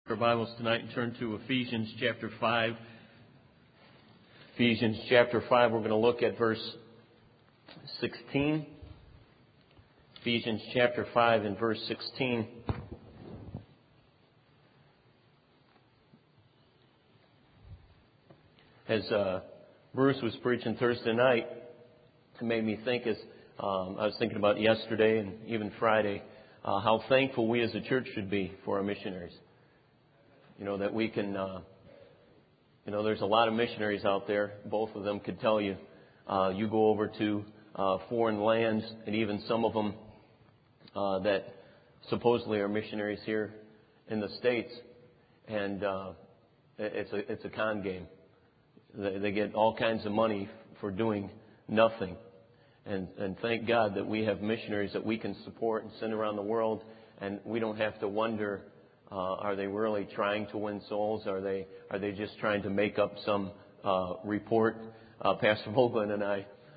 Our Bibles tonight and turn to Ephesians chapter 5. Ephesians chapter 5, we're going to look at verse 16. Ephesians chapter 5 and verse 16. As Bruce was preaching Thursday night, it made me think, as I was thinking about yesterday and even Friday, how thankful we as a church should be for our missionaries. You know, that we can, there's a lot of missionaries out there. Both of them could tell you. You go over to foreign lands, and even some of them that supposedly are missionaries here in the States, and it's a con game. They get all kinds of money for doing nothing. And thank God that we have missionaries that we can support and send around the world, and we don't have to wonder, are they really trying to win souls? Are they just trying to make up some report? Pastor Vogelin and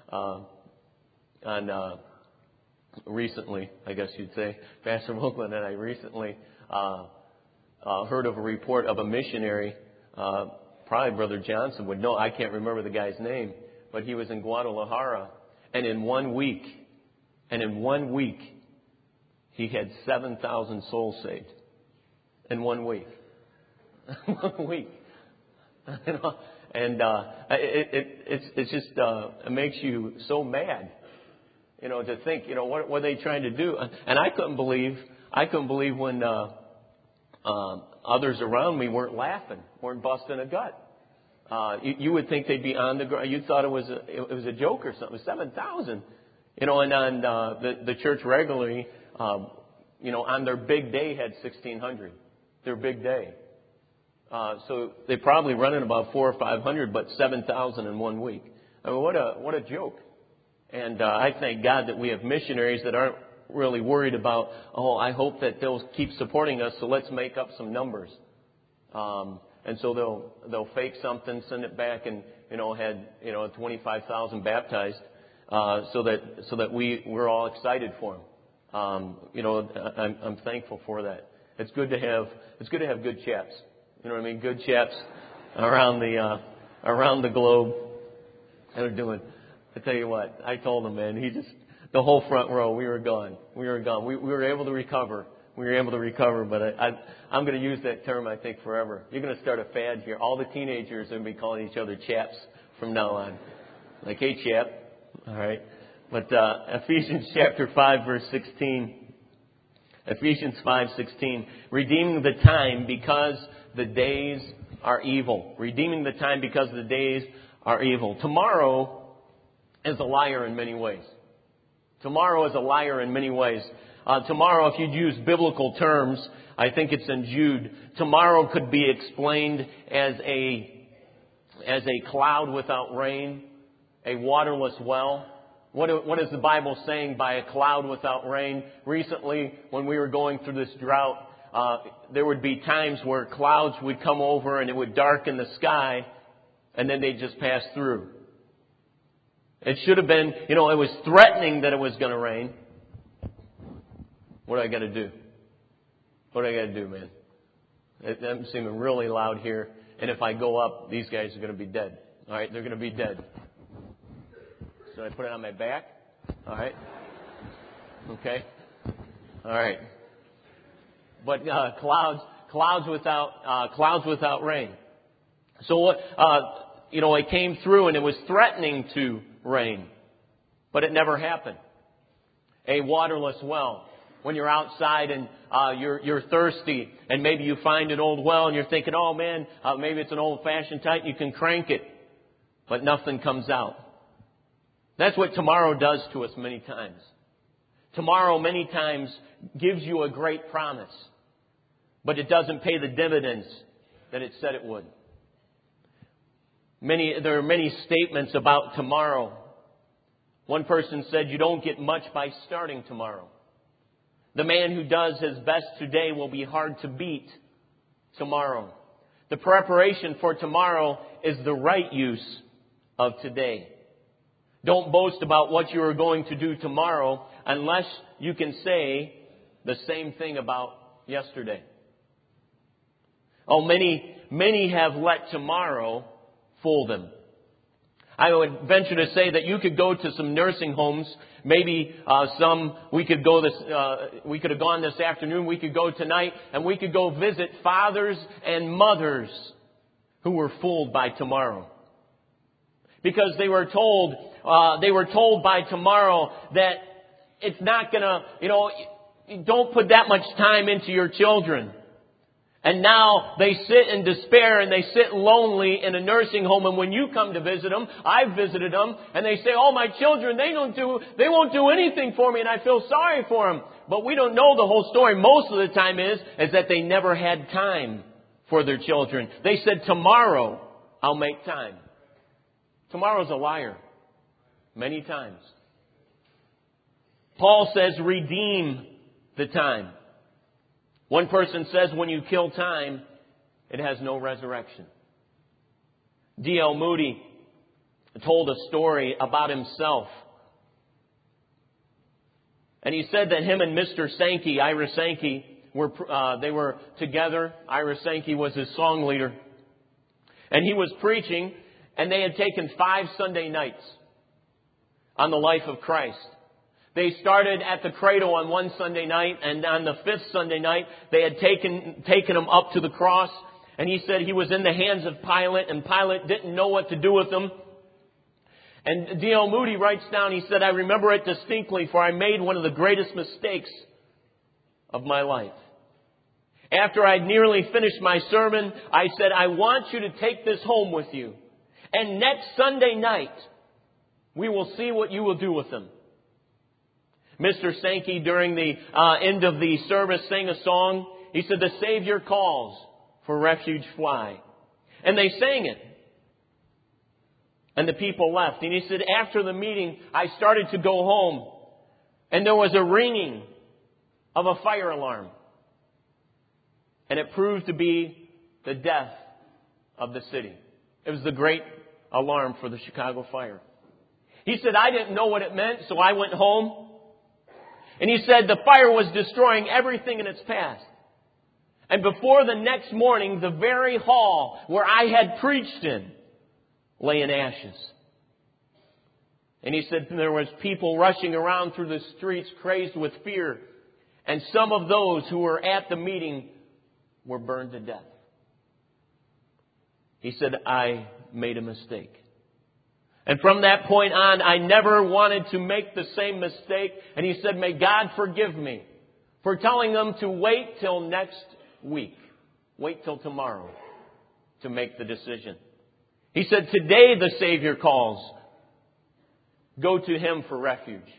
I, recently, I guess you'd say, Pastor Vogelin and I recently heard of a report of a missionary. Probably Brother Johnson would know. I can't remember the guy's name, but he was in Guadalajara, and in 1 week, he had 7,000 souls saved. In 1 week. 1 week. And it's just, it makes you so mad, to think, what are they trying to do? And I couldn't believe when others around me weren't laughing, weren't busting a gut. You would think they'd be on the ground. You thought it was a joke or something. 7,000. And on the church regularly, on their big day had 1,600. Their big day. So they probably running about 400 or 500, but 7,000 in 1 week. I mean, what a joke. And I thank God that we have missionaries that aren't really worried about, I hope that they'll keep supporting us, so let's make up some numbers. And so they'll fake something, send it back, and had 25,000 baptized, so that we're all excited for them. I'm thankful for that. It's good to have good chaps. You know what I mean? Good chaps around the globe. How they're doing. I tell you what, I told him, man, the whole front row, we were gone. We were able to recover. But I'm going to use that term, I think, forever. You're going to start a fad here. All the teenagers are going to be calling each other chaps from now on. Like, hey, chap. All right. But Ephesians chapter 5, verse 16. Ephesians 5:16, redeeming the time because the days are evil. Redeeming the time because the days are evil. Tomorrow is a liar in many ways. Tomorrow, if you'd use biblical terms, I think it's in Jude, tomorrow could be explained as a cloud without rain, a waterless well. What is the Bible saying by a cloud without rain? Recently, when we were going through this drought, there would be times where clouds would come over and it would darken the sky, and then they'd just pass through. It should have been, it was threatening that it was going to rain. What do I got to do? What do I got to do, man? I'm seeming really loud here, and if I go up, these guys are going to be dead. All right, they're going to be dead. So I put it on my back. All right. Okay. All right. But clouds without rain. So what? It came through and it was threatening to rain, but it never happened. A waterless well. When you're outside and you're thirsty, and maybe you find an old well and you're thinking, oh man, maybe it's an old-fashioned type. You can crank it, but nothing comes out. That's what tomorrow does to us many times. Tomorrow many times gives you a great promise, but it doesn't pay the dividends that it said it would. There are many statements about tomorrow. One person said, you don't get much by starting tomorrow. The man who does his best today will be hard to beat tomorrow. The preparation for tomorrow is the right use of today. Don't boast about what you are going to do tomorrow unless you can say the same thing about yesterday. Oh, many have let tomorrow fool them. I would venture to say that you could go to some nursing homes. Maybe we could have gone this afternoon. We could go tonight, and we could go visit fathers and mothers who were fooled by tomorrow, because they were told by tomorrow that it's not gonna, don't put that much time into your children. And now they sit in despair and they sit lonely in a nursing home. And when you come to visit them, I've visited them, and they say, "Oh, my children, they won't do anything for me, and I feel sorry for them." But we don't know the whole story. Most of the time is that they never had time for their children. They said, "Tomorrow I'll make time." Tomorrow's a liar. Many times. Paul says, "Redeem the time." One person says when you kill time, it has no resurrection. D.L. Moody told a story about himself. And he said that him and Mr. Sankey, Ira Sankey, they were together. Ira Sankey was his song leader. And he was preaching, and they had taken 5 Sunday nights on the life of Christ. They started at the cradle on one Sunday night, and on the 5th Sunday night, they had taken him up to the cross. And he said he was in the hands of Pilate, and Pilate didn't know what to do with him. And D.L. Moody writes down, he said, "I remember it distinctly, for I made one of the greatest mistakes of my life. After I'd nearly finished my sermon, I said, 'I want you to take this home with you. And next Sunday night, we will see what you will do with them.'" Mr. Sankey, during the end of the service, sang a song. He said, "The Savior calls, for refuge fly." And they sang it. And the people left. And he said, "After the meeting, I started to go home. And there was a ringing of a fire alarm. And it proved to be the death of the city. It was the great alarm for the Chicago fire." He said, "I didn't know what it meant, so I went home." And he said the fire was destroying everything in its path. And before the next morning, the very hall where I had preached in lay in ashes. And he said there was people rushing around through the streets crazed with fear. And some of those who were at the meeting were burned to death. He said, "I made a mistake. And from that point on, I never wanted to make the same mistake." And he said, "May God forgive me for telling them to wait till next week. Wait till tomorrow to make the decision." He said, "Today the Savior calls. Go to Him for refuge."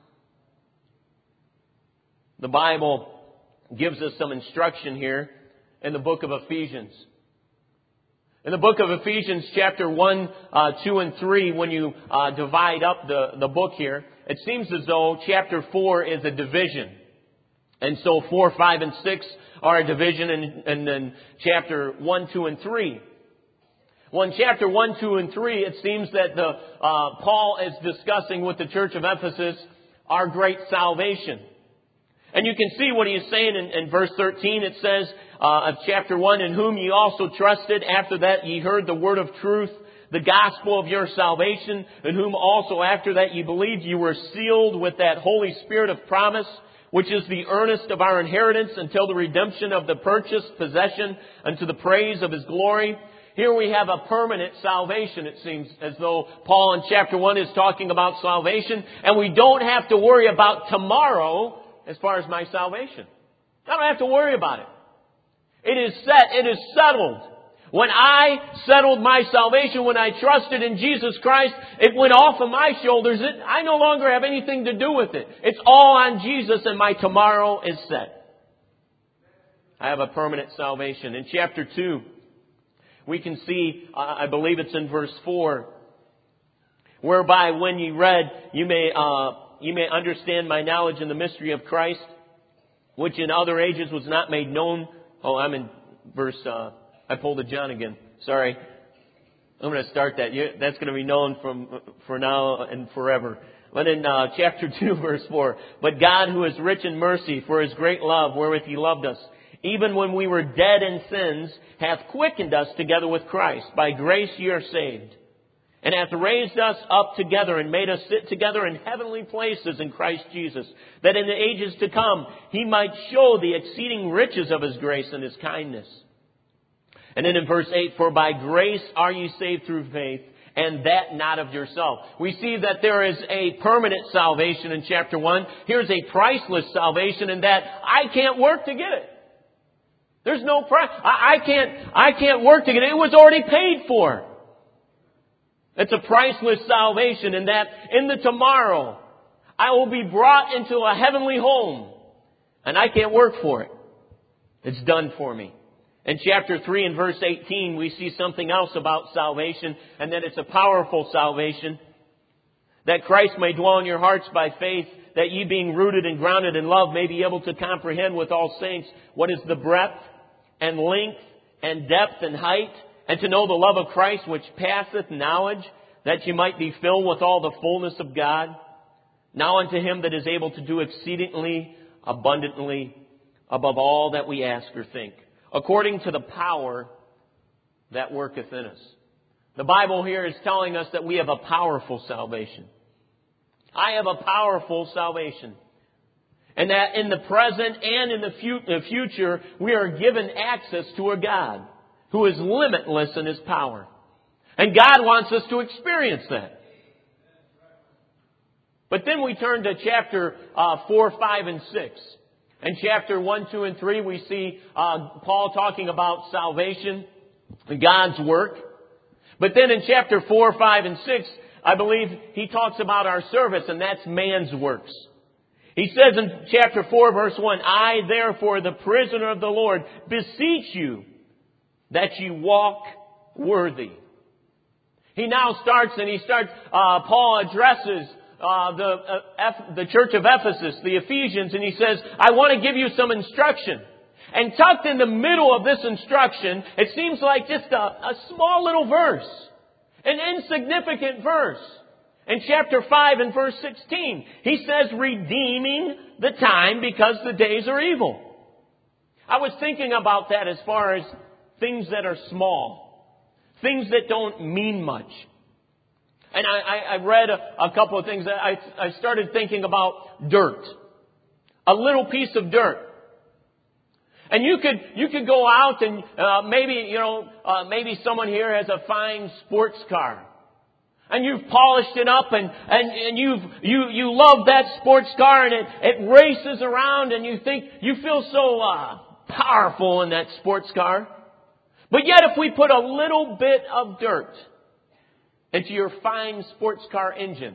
The Bible gives us some instruction here in the book of Ephesians. In the book of Ephesians, chapter 1, 2, and 3, when you divide up the book here, it seems as though chapter 4 is a division. And so 4, 5, and 6 are a division, and then chapter 1, 2, and 3. Well, in chapter 1, 2, and 3, it seems that Paul is discussing with the church of Ephesus our great salvation. And you can see what he is saying in verse 13. It says, of chapter 1, "In whom ye also trusted, after that ye heard the word of truth, the gospel of your salvation, in whom also after that ye believed, ye were sealed with that Holy Spirit of promise, which is the earnest of our inheritance until the redemption of the purchased possession unto the praise of His glory." Here we have a permanent salvation. It seems as though Paul in chapter 1 is talking about salvation, and we don't have to worry about tomorrow as far as my salvation. I don't have to worry about it. It is set. It is settled. When I settled my salvation, when I trusted in Jesus Christ, it went off of my shoulders. I no longer have anything to do with it. It's all on Jesus, and my tomorrow is set. I have a permanent salvation. In chapter 2, we can see, I believe it's in verse 4, "Whereby when ye read, you may understand my knowledge in the mystery of Christ, which in other ages was not made known." Oh, I'm in verse, I pulled a John again. Sorry. I'm going to start that. That's going to be known for now and forever. But in chapter 2, verse 4, "But God, who is rich in mercy, for His great love, wherewith He loved us, even when we were dead in sins, hath quickened us together with Christ. By grace ye are saved. And hath raised us up together and made us sit together in heavenly places in Christ Jesus, that in the ages to come He might show the exceeding riches of His grace and His kindness. And then in verse 8, for by grace are ye saved through faith, and that not of yourself. We see that there is a permanent salvation in chapter 1. Here's a priceless salvation in that I can't work to get it. There's no price. I can't work to get it. It was already paid for. It's a priceless salvation in that in the tomorrow I will be brought into a heavenly home, and I can't work for it. It's done for me. In chapter 3 and verse 18, we see something else about salvation, and that it's a powerful salvation. That Christ may dwell in your hearts by faith, that ye being rooted and grounded in love may be able to comprehend with all saints what is the breadth and length and depth and height, and to know the love of Christ which passeth knowledge, that ye might be filled with all the fullness of God. Now unto Him that is able to do exceedingly abundantly above all that we ask or think, according to the power that worketh in us. The Bible here is telling us that we have a powerful salvation. I have a powerful salvation. And that in the present and in the future, we are given access to a God who is limitless in His power. And God wants us to experience that. But then we turn to chapter 4, 5, and 6. In chapter 1, 2, and 3, we see Paul talking about salvation, God's work. But then in chapter 4, 5, and 6, I believe he talks about our service, and that's man's works. He says in chapter 4, verse 1, I, therefore, the prisoner of the Lord, beseech you that ye walk worthy. He now starts, Paul addresses the church of Ephesus, the Ephesians, and he says, I want to give you some instruction. And tucked in the middle of this instruction, it seems like just a small little verse, an insignificant verse. In chapter 5 and verse 16, he says, redeeming the time because the days are evil. I was thinking about that as far as things that are small, things that don't mean much. And I read a couple of things. I started thinking about dirt. A little piece of dirt. And you could go out and maybe someone here has a fine sports car. And you've polished it up and you love that sports car and it races around and you feel so powerful in that sports car. But yet if we put a little bit of dirt into your fine sports car engine,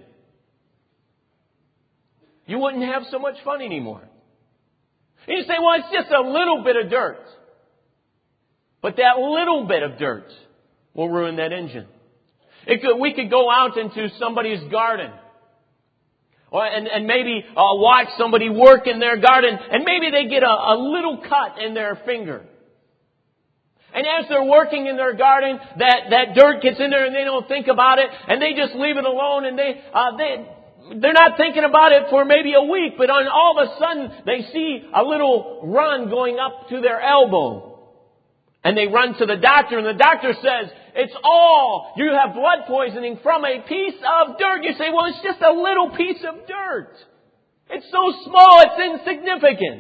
you wouldn't have so much fun anymore. And you say, well, it's just a little bit of dirt. But that little bit of dirt will ruin that engine. We could go out into somebody's garden. And maybe watch somebody work in their garden. And maybe they get a little cut in their finger. And as they're working in their garden, that dirt gets in there and they don't think about it. And they just leave it alone. And they're not thinking about it for maybe a week. But all of a sudden, they see a little run going up to their elbow. And they run to the doctor. And the doctor says, you have blood poisoning from a piece of dirt. You say, well, it's just a little piece of dirt. It's so small, it's insignificant.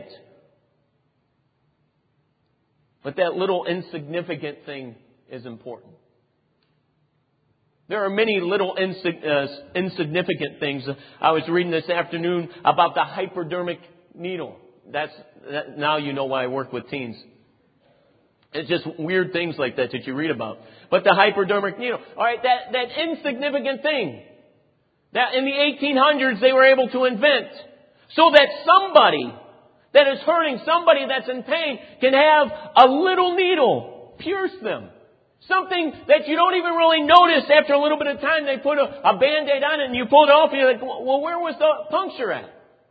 But that little insignificant thing is important. There are many little insignificant things. I was reading this afternoon about the hypodermic needle. Now you know why I work with teens. It's just weird things like that you read about. But the hypodermic needle, all right, that insignificant thing that in the 1800s they were able to invent so that somebody that is hurting, somebody that's in pain, can have a little needle pierce them. Something that you don't even really notice after a little bit of time. They put a Band-Aid on it and you pull it off and you're like, well, where was the puncture at?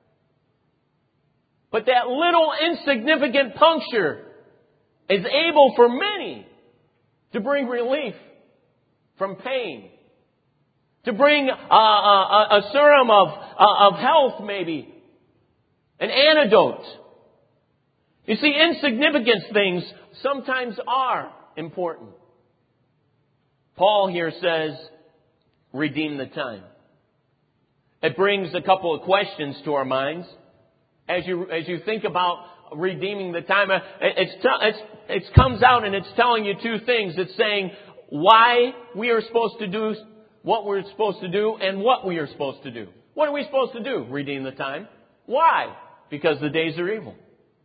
But that little insignificant puncture is able for many to bring relief from pain. To bring a serum of health maybe. An antidote. You see, insignificant things sometimes are important. Paul here says, redeem the time. It brings a couple of questions to our minds. As you think about redeeming the time, it comes out and it's telling you two things. It's saying why we are supposed to do what we're supposed to do and what we are supposed to do. What are we supposed to do? Redeem the time. Why? Because the days are evil.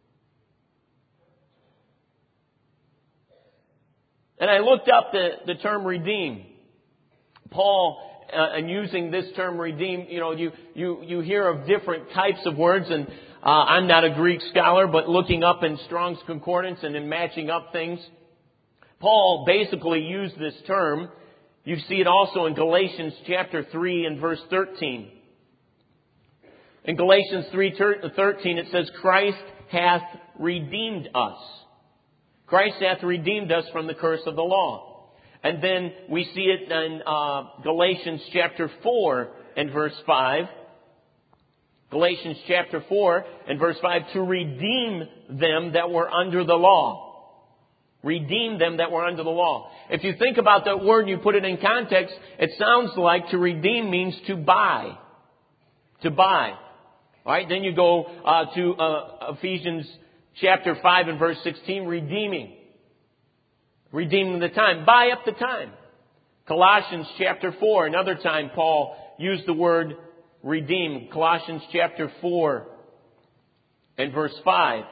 And I looked up the term redeem. Paul, and using this term redeem, you hear of different types of words, and I'm not a Greek scholar, but looking up in Strong's Concordance and in matching up things, Paul basically used this term. You see it also in Galatians chapter 3 and verse 13. In Galatians 3:13 it says, Christ hath redeemed us. Christ hath redeemed us from the curse of the law. And then we see it in Galatians chapter 4 and verse 5. Galatians chapter 4 and verse 5, to redeem them that were under the law. Redeem them that were under the law. If you think about that word and you put it in context, it sounds like to redeem means to buy. To buy. All right, then you go to Ephesians chapter 5 and verse 16, redeeming. Redeeming the time. Buy up the time. Colossians chapter 4, another time Paul used the word redeem. Colossians chapter 4 and verse 5.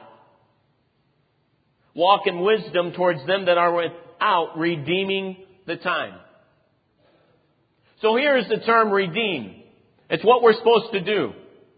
Walk in wisdom towards them that are without, redeeming the time. So here is the term redeem. It's what we're supposed to do.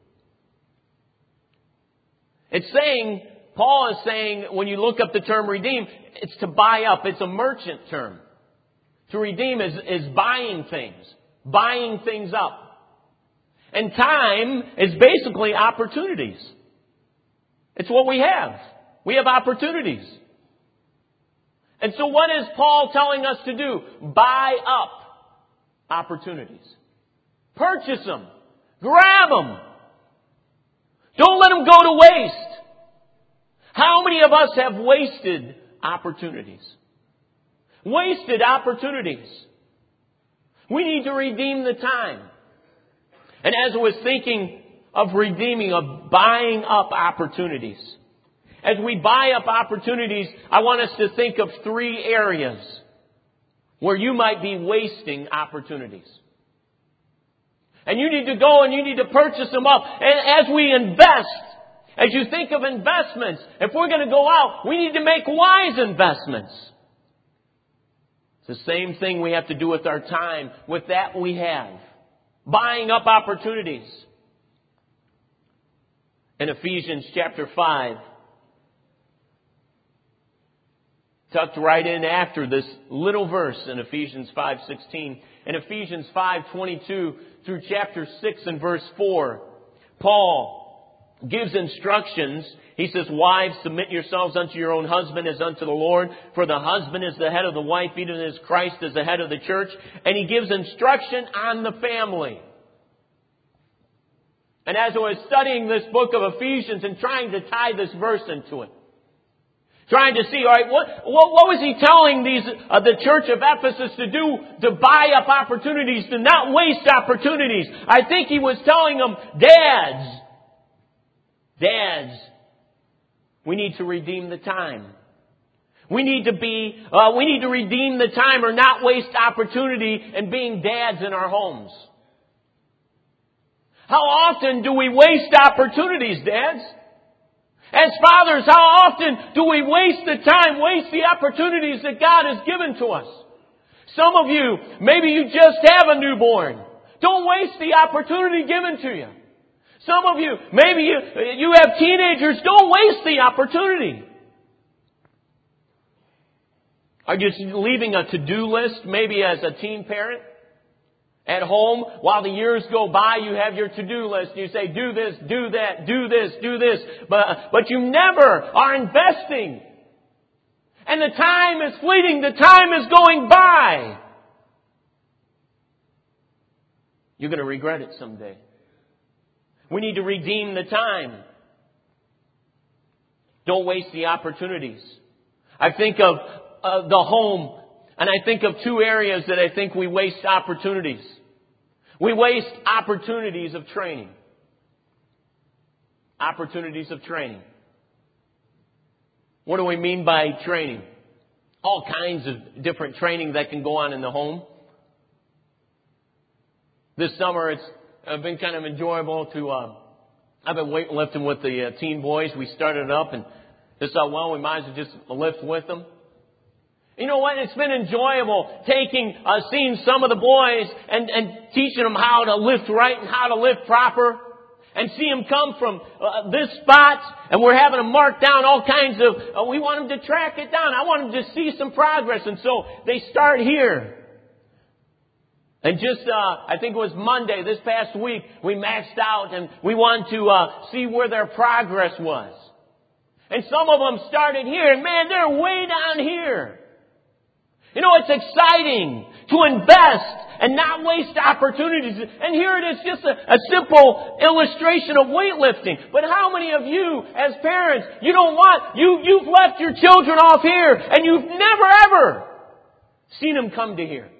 It's saying, Paul is saying, when you look up the term redeem, it's to buy up. It's a merchant term. To redeem is buying things up. And time is basically opportunities. It's what we have. We have opportunities. And so what is Paul telling us to do? Buy up opportunities. Purchase them. Grab them. Don't let them go to waste. How many of us have wasted opportunities? Wasted opportunities. We need to redeem the time. And as I was thinking of redeeming, of buying up opportunities, as we buy up opportunities, I want us to think of 3 areas where you might be wasting opportunities. And you need to go and you need to purchase them up. And as we invest, as you think of investments, if we're going to go out, we need to make wise investments. It's the same thing we have to do with our time, with that we have. Buying up opportunities. In Ephesians chapter 5, tucked right in after this little verse in Ephesians 5:16. In Ephesians 5:22 through chapter 6 and verse 4, Paul gives instructions. He says, wives, submit yourselves unto your own husband as unto the Lord. For the husband is the head of the wife, even as Christ is the head of the church. And he gives instruction on the family. And as I was studying this book of Ephesians and trying to tie this verse into it, trying to see, all right, what was he telling the church of Ephesus to do to buy up opportunities, to not waste opportunities? I think he was telling them, Dads, we need to redeem the time. We need to redeem the time or not waste opportunity in being dads in our homes. How often do we waste opportunities, dads? As fathers, how often do we waste the time, waste the opportunities that God has given to us? Some of you, maybe you just have a newborn. Don't waste the opportunity given to you. Some of you, maybe you have teenagers. Don't waste the opportunity. Are you leaving a to-do list, maybe as a teen parent? At home, while the years go by, you have your to-do list. You say, do this, do that, do this, do this. But you never are investing. And the time is fleeting. The time is going by. You're going to regret it someday. We need to redeem the time. Don't waste the opportunities. I think of the home, and I think of two areas that I think we waste opportunities. We waste opportunities of training. Opportunities of training. What do we mean by training? All kinds of different training that can go on in the home. This summer it's been kind of enjoyable to, I've been weightlifting with the teen boys. We started up and just thought, well, we might as well just lift with them. You know what? It's been enjoyable seeing some of the boys and teaching them how to lift right and how to lift proper. And see them come from this spot, and we're having them mark down all kinds of, we want them to track it down. I want them to see some progress. And so they start here. And just, I think it was Monday, this past week, we maxed out and we wanted to see where their progress was. And some of them started here, and man, they're way down here. You know, it's exciting to invest and not waste opportunities. And here it is, just a simple illustration of weightlifting. But how many of you, as parents, you've left your children off here, and you've never ever seen them come to here?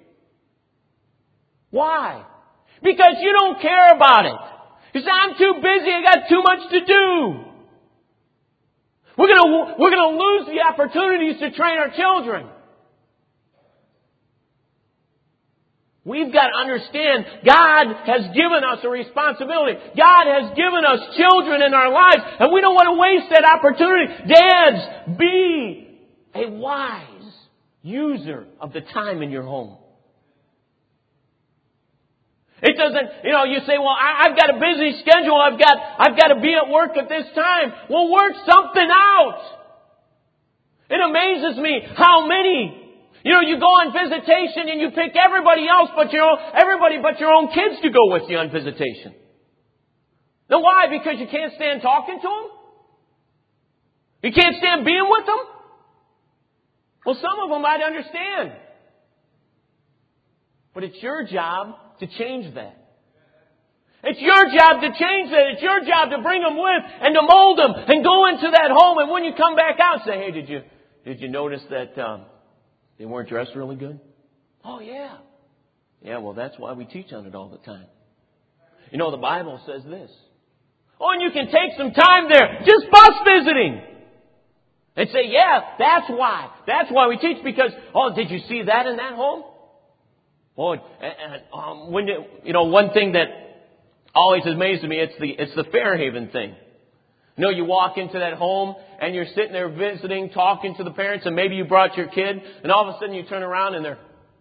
Why? Because you don't care about it. You say, I'm too busy, I got too much to do. We're gonna lose the opportunities to train our children. We've got to understand God has given us a responsibility. God has given us children in our lives, and we don't want to waste that opportunity. Dads, be a wise user of the time in your home. It doesn't, you say, well, I've got a busy schedule. I've got to be at work at this time. Well, work something out. It amazes me how many, you go on visitation and you pick everybody but your own kids to go with you on visitation. Now why? Because you can't stand talking to them? You can't stand being with them? Well, some of them might understand. But it's your job to change that. It's your job to change that. It's your job to bring them with and to mold them and go into that home. And when you come back out, say, hey, did you notice that they weren't dressed really good? Oh, yeah. Yeah, well, that's why we teach on it all the time. The Bible says this. Oh, and you can take some time there, just bus visiting. And say, yeah, that's why. That's why we teach, because, oh, did you see that in that home? Oh, one thing that always amazes me, it's the Fairhaven thing. You walk into that home and you're sitting there visiting, talking to the parents, and maybe you brought your kid, and all of a sudden you turn around and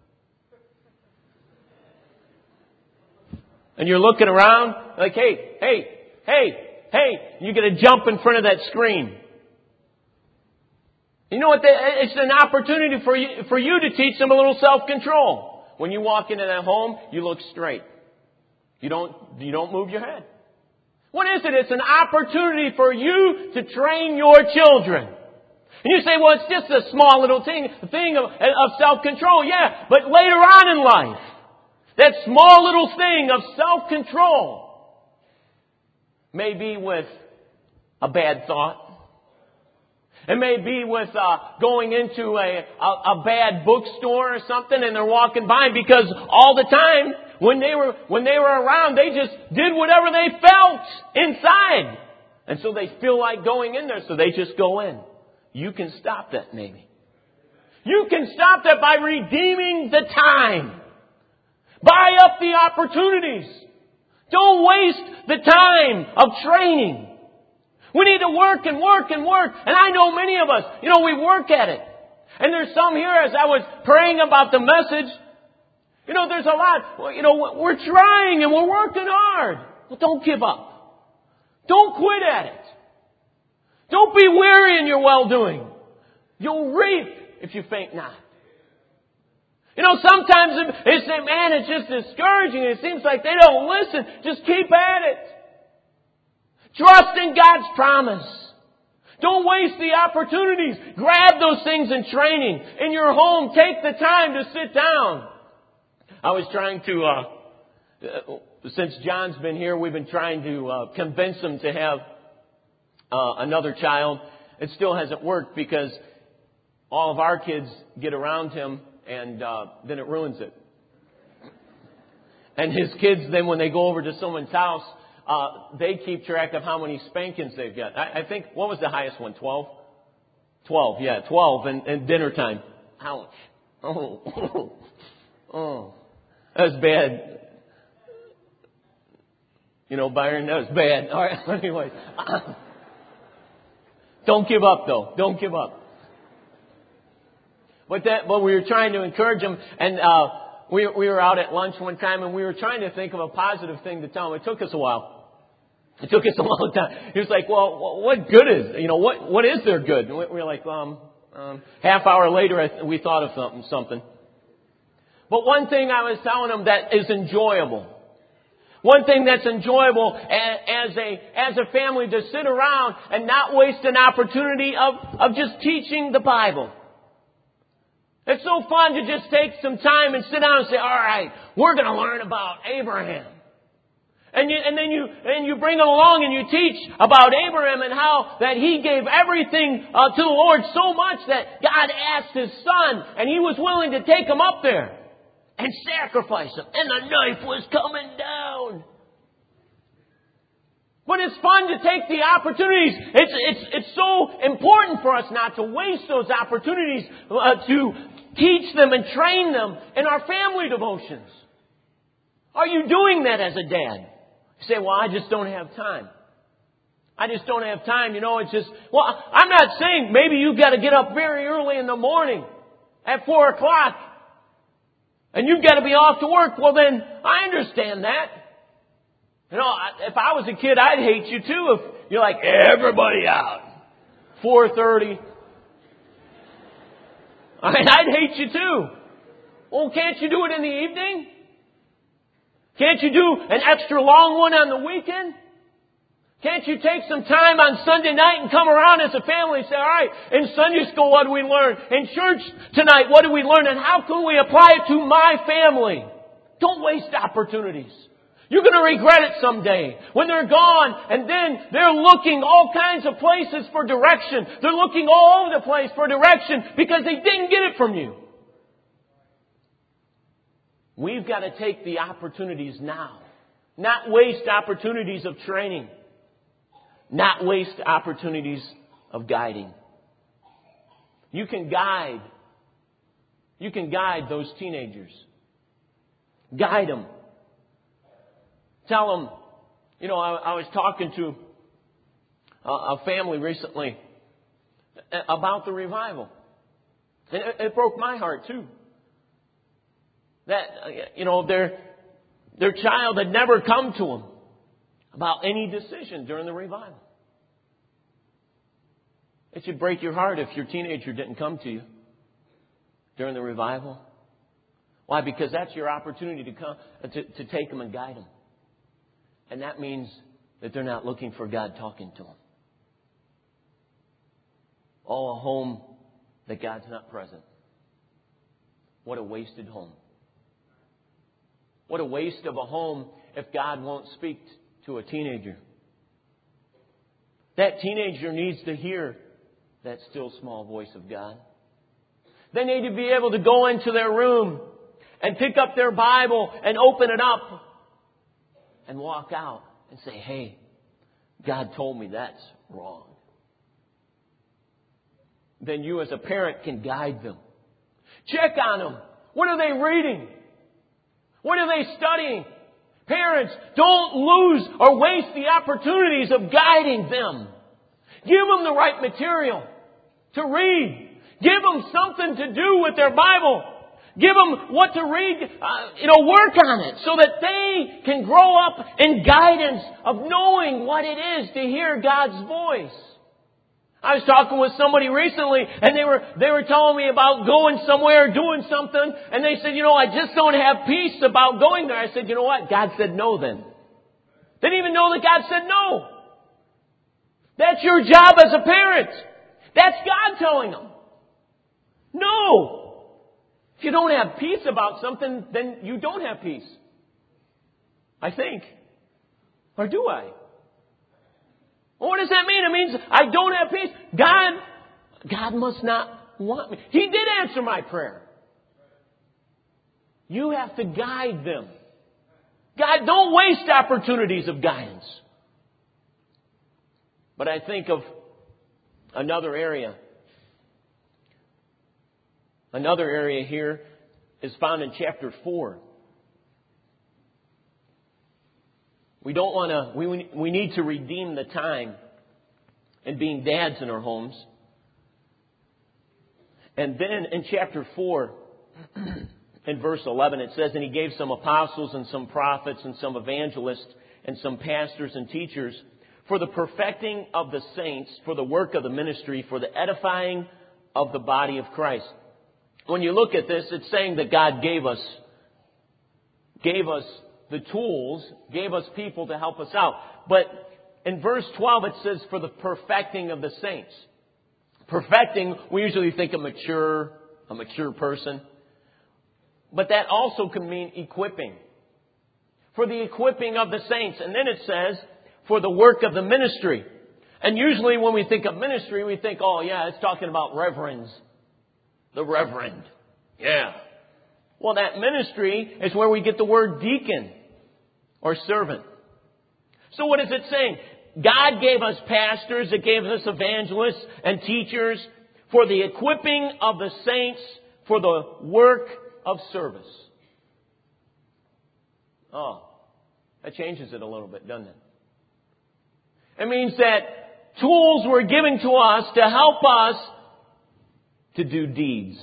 you're looking around like, hey, you get to jump in front of that screen. You know what? It's an opportunity for you to teach them a little self-control. When you walk into that home, you look straight. You don't move your head. What is it? It's an opportunity for you to train your children. And you say, well, it's just a small little thing of self-control. Yeah, but later on in life, that small little thing of self-control may be with a bad thought. It may be with going into a bad bookstore or something, and they're walking by, because all the time when they were around, they just did whatever they felt inside, and so they feel like going in there, so they just go in. You can stop that, maybe. You can stop that by redeeming the time. Buy up the opportunities. Don't waste the time of training. We need to work and work and work. And I know many of us, we work at it. And there's some here, as I was praying about the message, there's a lot. We're trying and we're working hard. Well, don't give up. Don't quit at it. Don't be weary in your well-doing. You'll reap if you faint not. Sometimes they say, man, it's just discouraging. It seems like they don't listen. Just keep at it. Trust in God's promise. Don't waste the opportunities. Grab those things in training. In your home, take the time to sit down. I was trying to, since John's been here, we've been trying to convince him to have another child. it still hasn't worked because all of our kids get around him and then it ruins it. And his kids, then when they go over to someone's house, they keep track of how many spankings they've got. I think, what was the highest one? 12? 12, yeah, 12 and dinner time. Ouch. Oh. Oh. That's bad. You know, Byron, that was bad. All right, anyways. Don't give up, though. Don't give up. But we were trying to encourage him, and we were out at lunch one time, and we were trying to think of a positive thing to tell him. It took us a while. It took us a long time. He was like, "Well, what good is? What is there good?" And we were like, half hour later, we thought of something. But one thing I was telling him that is enjoyable. One thing that's enjoyable as a family to sit around and not waste an opportunity of just teaching the Bible. It's so fun to just take some time and sit down and say, all right, we're going to learn about Abraham. And then you bring them along and you teach about Abraham and how that he gave everything to the Lord so much that God asked his son and he was willing to take him up there and sacrifice him. And the knife was coming down. But it's fun to take the opportunities. It's so important for us not to waste those opportunities to teach them and train them in our family devotions. Are you doing that as a dad? You say, well, I just don't have time. I just don't have time. It's just, well, I'm not saying maybe you've got to get up very early in the morning at 4 o'clock and you've got to be off to work. Well, then I understand that. If I was a kid, I'd hate you too if you're like, everybody out. 4:30. I'd hate you too. Well, can't you do it in the evening? Can't you do an extra long one on the weekend? Can't you take some time on Sunday night and come around as a family and say, all right, in Sunday school, what do we learn? In church tonight, what do we learn? And how can we apply it to my family? Don't waste opportunities. You're going to regret it someday when they're gone and then they're looking all kinds of places for direction. They're looking all over the place for direction because they didn't get it from you. We've got to take the opportunities now. Not waste opportunities of training. Not waste opportunities of guiding. You can guide those teenagers. Guide them. Tell them, I was talking to a family recently about the revival. And it broke my heart too. That, their child had never come to them about any decision during the revival. It should break your heart if your teenager didn't come to you during the revival. Why? Because that's your opportunity to come to take them and guide them. And that means that they're not looking for God talking to them. Oh, a home that God's not present. What a wasted home. What a waste of a home if God won't speak to a teenager. That teenager needs to hear that still small voice of God. They need to be able to go into their room and pick up their Bible and open it up and walk out and say, hey, God told me that's wrong. Then you as a parent can guide them. Check on them. What are they reading? What are they studying? Parents, don't lose or waste the opportunities of guiding them. Give them the right material to read. Give them something to do with their Bible. Give them what to read, work on it so that they can grow up in guidance of knowing what it is to hear God's voice. I was talking with somebody recently and they were telling me about going somewhere, doing something, and they said, I just don't have peace about going there. I said, you know what? God said no then. They didn't even know that God said no. That's your job as a parent. That's God telling them. No. If you don't have peace about something, then you don't have peace. I think. Or do I? Well, what does that mean? It means I don't have peace. God must not want me. He did answer my prayer. You have to guide them. God, don't waste opportunities of guidance. But I think of another area. Another area here is found in chapter 4. We don't want to, we need to redeem the time in being dads in our homes. And then in chapter 4, in verse 11, it says, "And He gave some apostles and some prophets and some evangelists and some pastors and teachers for the perfecting of the saints, for the work of the ministry, for the edifying of the body of Christ." When you look at this, it's saying that God gave us the tools, gave us people to help us out. But in verse 12, it says, "For the perfecting of the saints." Perfecting, we usually think a mature person. But that also can mean equipping. For the equipping of the saints. And then it says, for the work of the ministry. And usually when we think of ministry, we think, oh yeah, it's talking about reverends. The reverend. Yeah. Well, that ministry is where we get the word deacon or servant. So what is it saying? God gave us pastors, it gave us evangelists and teachers for the equipping of the saints for the work of service. Oh, that changes it a little bit, doesn't it? It means that tools were given to us to help us to do deeds.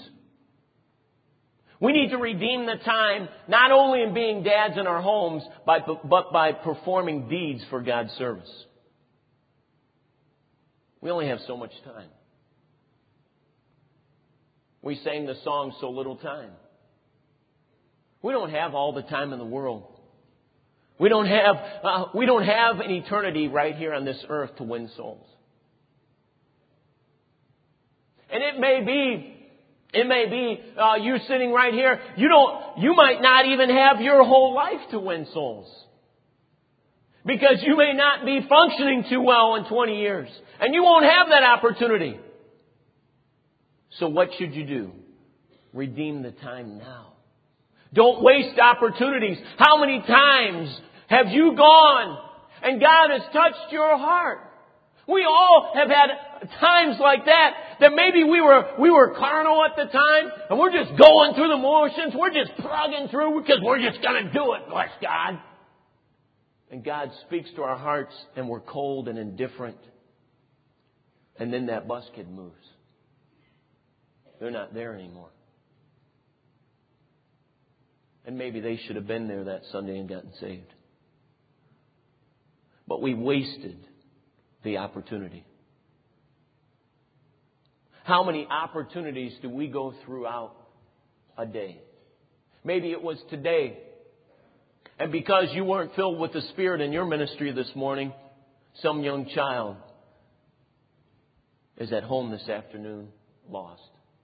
We need to redeem the time, not only in being dads in our homes, but by performing deeds for God's service. We only have so much time. We sang the song, "So Little Time." We don't have all the time in the world. We don't have an eternity right here on this earth to win souls. And it may be you sitting right here. You might not even have your whole life to win souls. Because you may not be functioning too well in 20 years. And you won't have that opportunity. So what should you do? Redeem the time now. Don't waste opportunities. How many times have you gone and God has touched your heart? We all have had times like that maybe we were carnal at the time and we're just going through the motions. We're just plugging through because we're just going to do it, bless God. And God speaks to our hearts and we're cold and indifferent. And then that bus kid moves. They're not there anymore. And maybe they should have been there that Sunday and gotten saved. But we wasted the opportunity. How many opportunities do we go throughout a day? Maybe it was today. And because you weren't filled with the Spirit in your ministry this morning, some young child is at home this afternoon lost.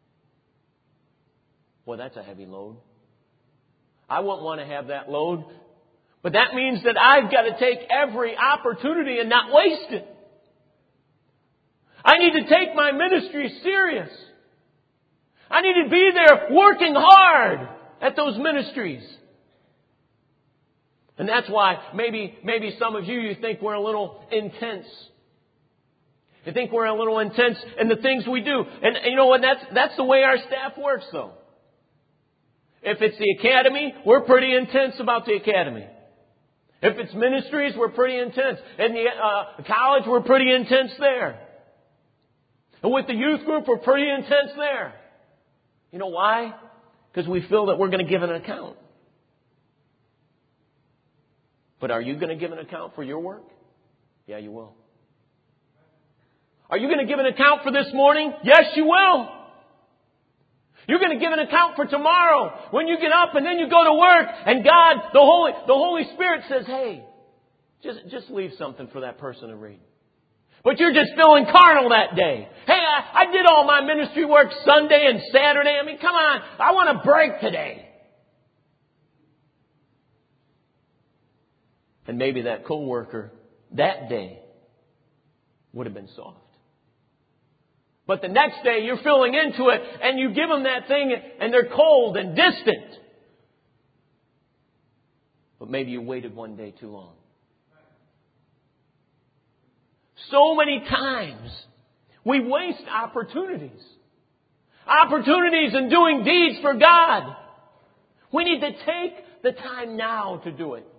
Boy, that's a heavy load. I wouldn't want to have that load. But that means that I've got to take every opportunity and not waste it. I need to take my ministry serious. I need to be there working hard at those ministries. And that's why maybe some of you think we're a little intense. You think we're a little intense in the things we do. And you know what? That's the way our staff works, though. If it's the academy, we're pretty intense about the academy. If it's ministries, we're pretty intense. In the college, we're pretty intense there. And with the youth group, we're pretty intense there. You know why? Because we feel that we're going to give an account. But are you going to give an account for your work? Yeah, you will. Are you going to give an account for this morning? Yes, you will. You're going to give an account for tomorrow when you get up and then you go to work and God, the Holy Spirit says, hey, just leave something for that person to read. But you're just feeling carnal that day. Hey, I did all my ministry work Sunday and Saturday. I mean, come on. I want a break today. And maybe that coworker that day would have been soft. But the next day you're filling into it and you give them that thing and they're cold and distant. But maybe you waited one day too long. So many times we waste opportunities. Opportunities in doing deeds for God. We need to take the time now to do it.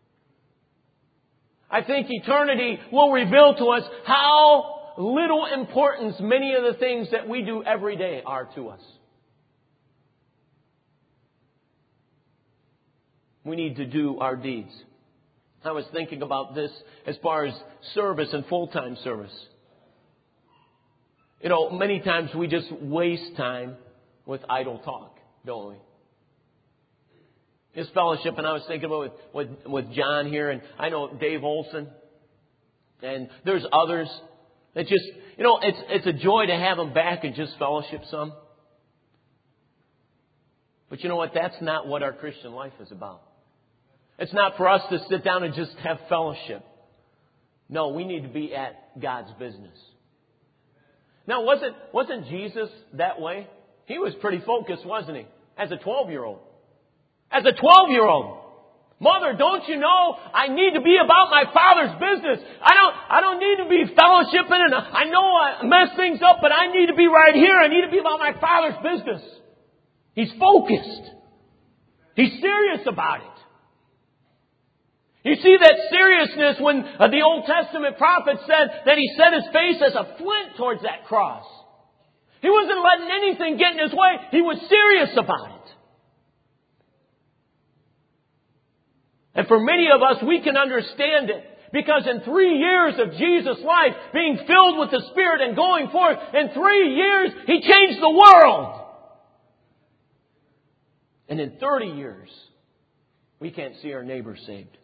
I think eternity will reveal to us how little importance many of the things that we do every day are to us. We need to do our deeds. I was thinking about this as far as service and full-time service. You know, many times we just waste time with idle talk, don't we? This fellowship, and I was thinking about with John here, and I know Dave Olson, and there's others that just, you know, it's a joy to have them back and just fellowship some. But you know what? That's not what our Christian life is about. It's not for us to sit down and just have fellowship. No, we need to be at God's business. Now, wasn't Jesus that way? He was pretty focused, wasn't he? As a 12-year-old. As a 12-year-old. Mother, don't you know I need to be about my Father's business? I don't need to be fellowshipping, and I know I mess things up, but I need to be right here. I need to be about my Father's business. He's focused. He's serious about it. You see that seriousness when the Old Testament prophet said that he set his face as a flint towards that cross. He wasn't letting anything get in his way. He was serious about it. And for many of us, we can understand it. Because in 3 years of Jesus' life, being filled with the Spirit and going forth, in 3 years, He changed the world. And in 30 years, we can't see our neighbor saved.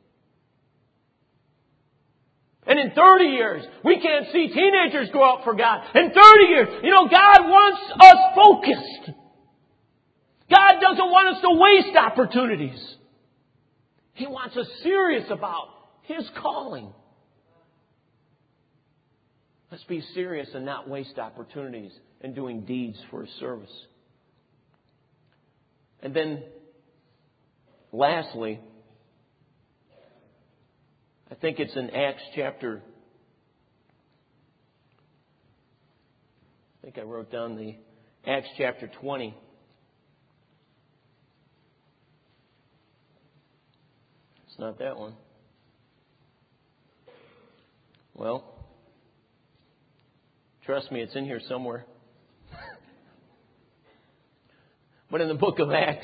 And in 30 years, we can't see teenagers grow up for God. In 30 years, you know, God wants us focused. God doesn't want us to waste opportunities. He wants us serious about His calling. Let's be serious and not waste opportunities in doing deeds for His service. And then, lastly, I think it's in Acts chapter... I think I wrote down the Acts chapter 20. It's not that one. Well, trust me, it's in here somewhere. But in the book of Acts,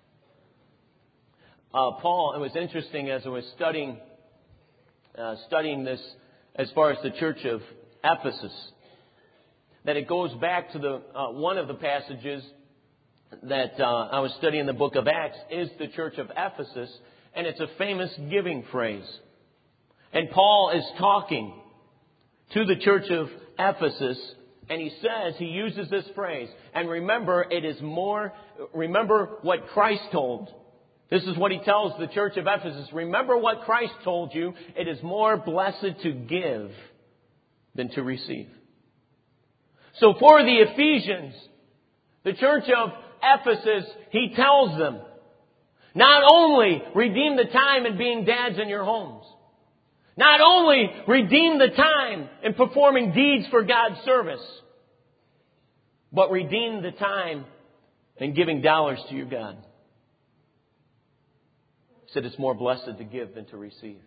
Paul, it was interesting as I was studying this as far as the church of Ephesus, that it goes back to the one of the passages that I was studying in the book of Acts is the church of Ephesus, and it's a famous giving phrase. And Paul is talking to the church of Ephesus, and he says, he uses this phrase, and remember what Christ told. This is what he tells the church of Ephesus. Remember what Christ told you. It is more blessed to give than to receive. So for the Ephesians, the church of Ephesus, he tells them, not only redeem the time in being dads in your homes. Not only redeem the time in performing deeds for God's service. But redeem the time in giving dollars to your God. He said it's more blessed to give than to receive.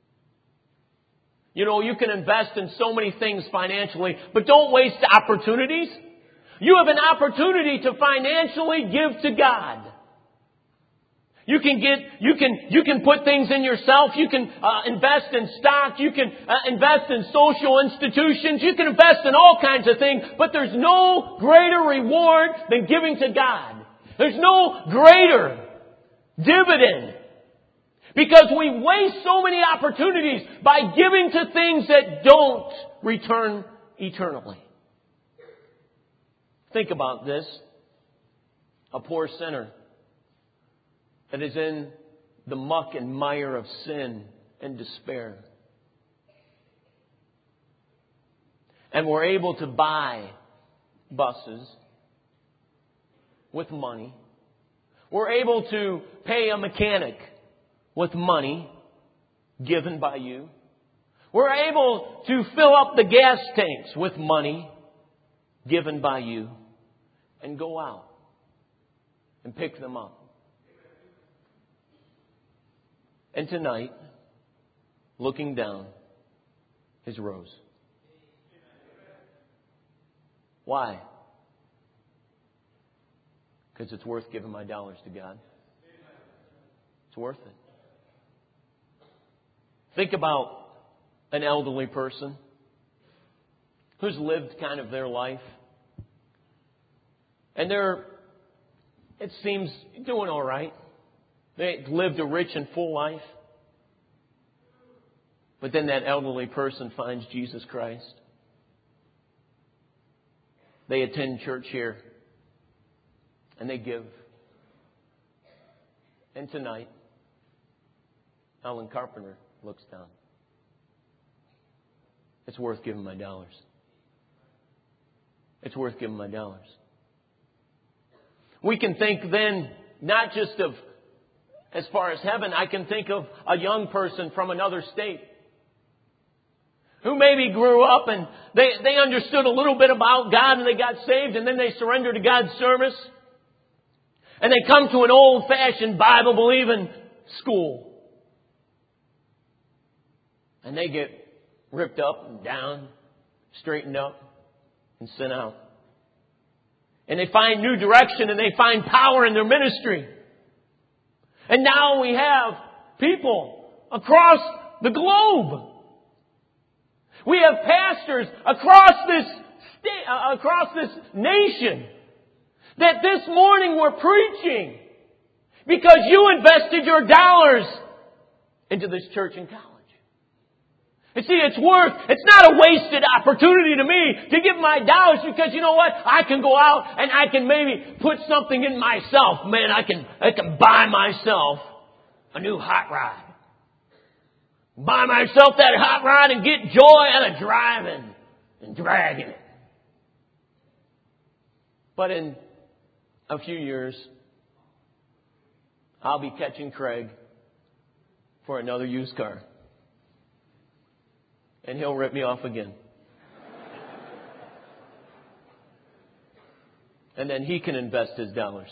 You know, you can invest in so many things financially, but don't waste opportunities. You have an opportunity to financially give to God. You can put things in yourself. You can invest in stock. You can invest in social institutions. You can invest in all kinds of things. But there's no greater reward than giving to God. There's no greater dividend. Because we waste so many opportunities by giving to things that don't return eternally. Think about this. A poor sinner that is in the muck and mire of sin and despair. And we're able to buy buses with money. We're able to pay a mechanic with money given by you. We're able to fill up the gas tanks with money given by you and go out and pick them up. And tonight, looking down, is Rose. Why? Because it's worth giving my dollars to God. It's worth it. Think about an elderly person who's lived kind of their life. And they're, it seems, doing all right. They lived a rich and full life. But then that elderly person finds Jesus Christ. They attend church here. And they give. And tonight, Ellen Carpenter looks down. It's worth giving my dollars. It's worth giving my dollars. We can think then, not just of, as far as heaven, I can think of a young person from another state who maybe grew up and they understood a little bit about God and they got saved and then they surrendered to God's service. And they come to an old-fashioned Bible-believing school. And they get ripped up and down, straightened up, and sent out. And they find new direction and they find power in their ministry. And now we have people across the globe. We have pastors across this nation that this morning were preaching because you invested your dollars into this church and college. And see, it's not a wasted opportunity to me to give my dollars because you know what? I can go out and I can maybe put something in myself. Man, I can buy myself a new hot rod. Buy myself that hot rod and get joy out of driving and dragging it. But in a few years, I'll be catching Craig for another used car. And he'll rip me off again. And then he can invest his dollars.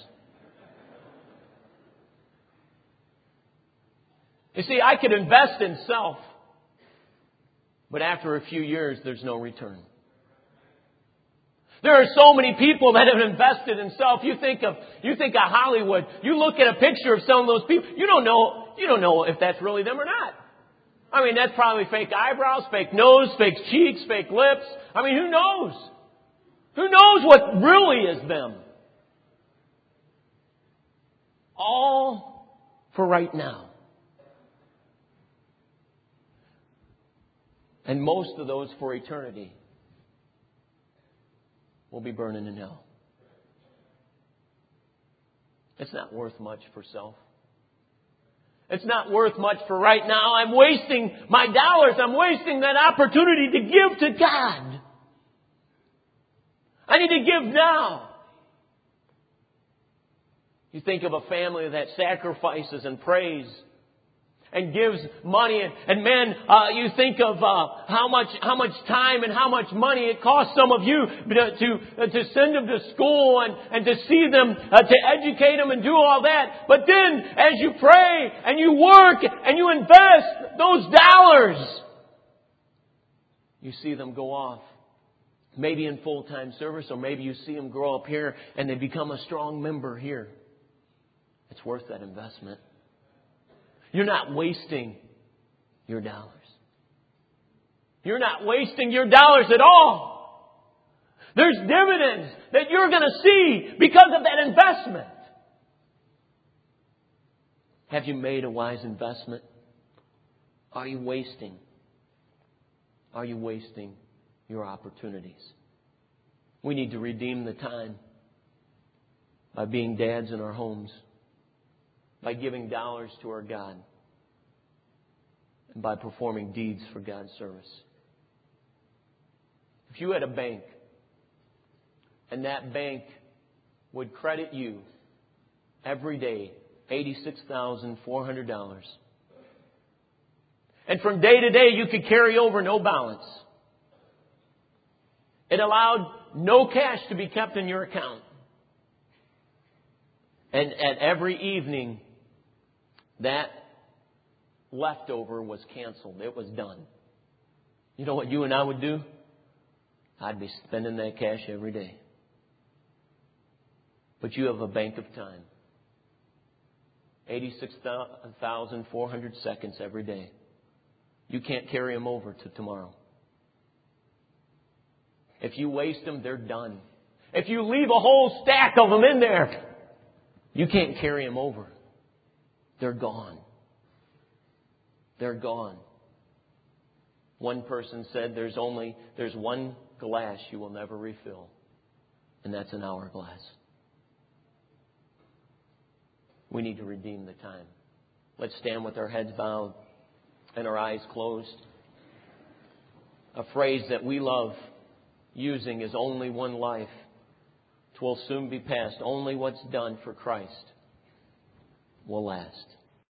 You see, I could invest in self, but after a few years, there's no return. There are so many people that have invested in self. You think of Hollywood. You look at a picture of some of those people. You don't know if that's really them or not. I mean, that's probably fake eyebrows, fake nose, fake cheeks, fake lips. I mean, who knows? Who knows what really is them? All for right now. And most of those for eternity will be burning in hell. It's not worth much for self. It's not worth much for right now. I'm wasting my dollars. I'm wasting that opportunity to give to God. I need to give now. You think of a family that sacrifices and prays and gives money, and man, you think of how much time and how much money it costs some of you to send them to school and to see them, to educate them and do all that. But then, as you pray and you work and you invest those dollars, you see them go off. Maybe in full-time service, or maybe you see them grow up here and they become a strong member here. It's worth that investment. You're not wasting your dollars. You're not wasting your dollars at all. There's dividends that you're going to see because of that investment. Have you made a wise investment? Are you wasting? Are you wasting your opportunities? We need to redeem the time by being dads in our homes, by giving dollars to our God, and by performing deeds for God's service. If If you had a bank, and that bank would credit you every day $86,400. And from day to day, you could carry over no balance. It allowed no cash to be kept in your account. And at every evening, that leftover was canceled. It was done. You know what you and I would do? I'd be spending that cash every day. But you have a bank of time. 86,400 seconds every day. You can't carry them over to tomorrow. If you waste them, they're done. If you leave a whole stack of them in there, you can't carry them over. They're gone. They're gone. One person said there's one glass you will never refill, and that's an hourglass. We need to redeem the time. Let's stand with our heads bowed and our eyes closed. A phrase that we love using is only one life. 'Twill soon be past. Only what's done for Christ will last.